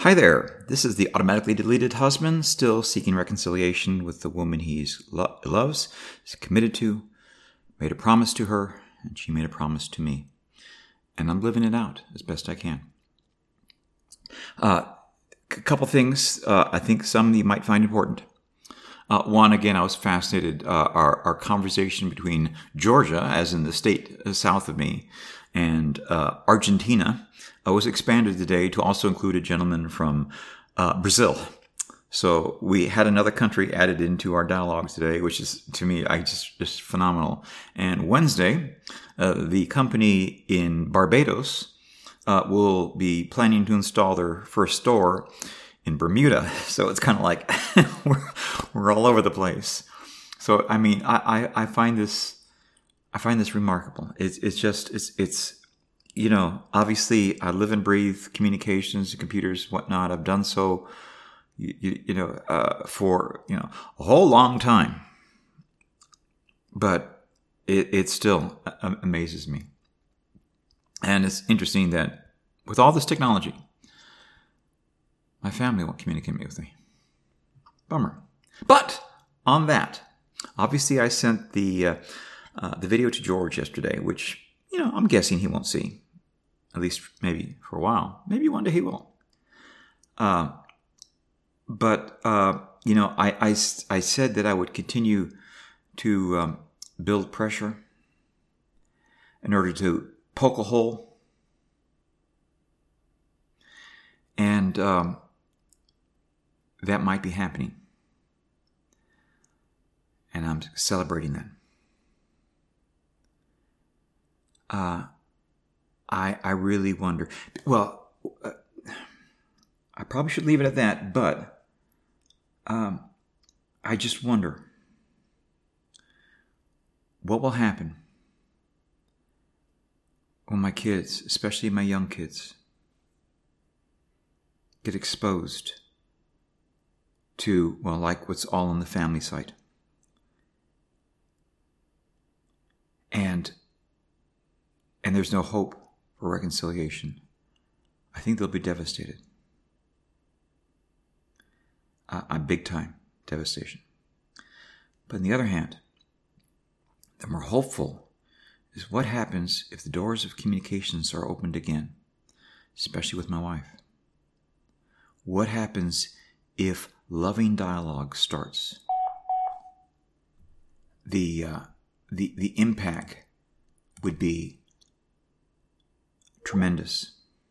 Hi there. This is the automatically deleted husband, still seeking reconciliation with the woman he loves, is committed to, made a promise to her, and she made a promise to me. And I'm living it out as best I can. A couple things I think some of you might find important. One, again, I was fascinated. Our conversation between Georgia, as in the state south of me, and Argentina was expanded today to also include a gentleman from Brazil. So we had another country added into our dialogue today, which is, to me, just phenomenal. And Wednesday, the company in Barbados will be planning to install their first store in Bermuda. So it's kind of like we're all over the place. So I mean, I find this remarkable. It's you know, obviously I live and breathe communications, computers, whatnot. I've done so, for a whole long time. But it still amazes me, and it's interesting that with all this technology, my family won't communicate with me. Bummer. But on that, obviously I sent the video to George yesterday, which, I'm guessing he won't see. At least maybe for a while. Maybe one day he will. I said that I would continue to build pressure in order to poke a hole. And that might be happening. And I'm celebrating that. I really wonder. Well, I probably should leave it at that, but I just wonder what will happen when my kids, especially my young kids, get exposed to, like what's all on the family site. And there's no hope for reconciliation. I think they'll be devastated. A big time devastation. But on the other hand, the more hopeful is what happens if the doors of communications are opened again, especially with my wife. What happens if loving dialogue starts? The impact would be tremendous.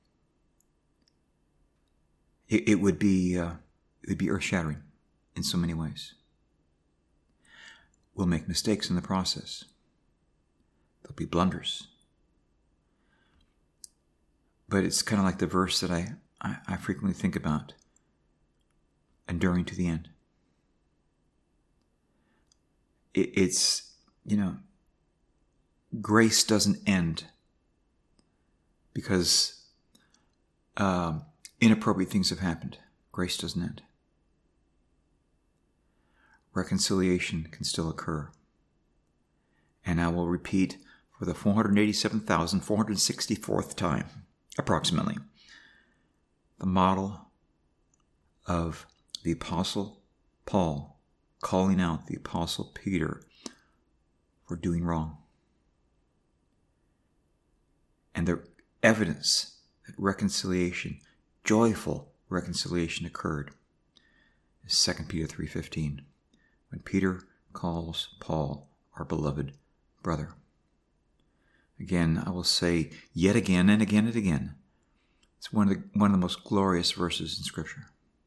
It would be earth-shattering in so many ways. We'll make mistakes in the process. There'll be blunders. But it's kind of like the verse that I frequently think about, enduring to the end. It's, grace doesn't end because inappropriate things have happened. Grace doesn't end. Reconciliation can still occur. And I will repeat for the 487,464th time, approximately, the model of the Apostle Paul calling out the Apostle Peter for doing wrong. And the evidence that reconciliation, joyful reconciliation, occurred is 2 Peter 3:15, when Peter calls Paul our beloved brother. Again, I will say yet again and again and again, it's one of the most glorious verses in Scripture.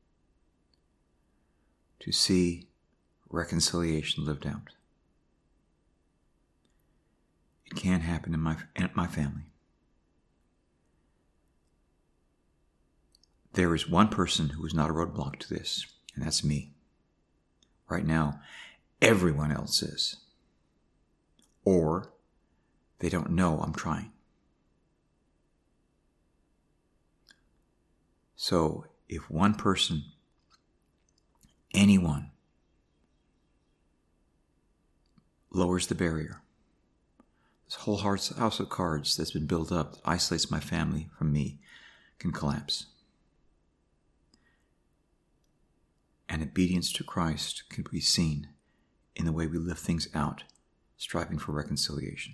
To see reconciliation lived out. It can happen in my family. There is one person who is not a roadblock to this, and that's me. Right now, everyone else is. Or they don't know I'm trying. So if one person, anyone, lowers the barrier, this whole house of cards that's been built up that isolates my family from me can collapse. and obedience to Christ can be seen in the way we live things out, striving for reconciliation.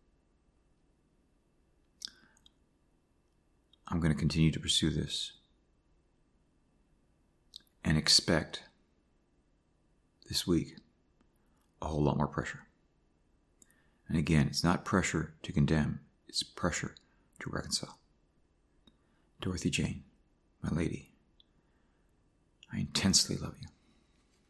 I'm going to continue to pursue this and expect this week a whole lot more pressure. And again, it's not pressure to condemn, it's pressure to reconcile. Dorothy Jane, my lady, I intensely love you.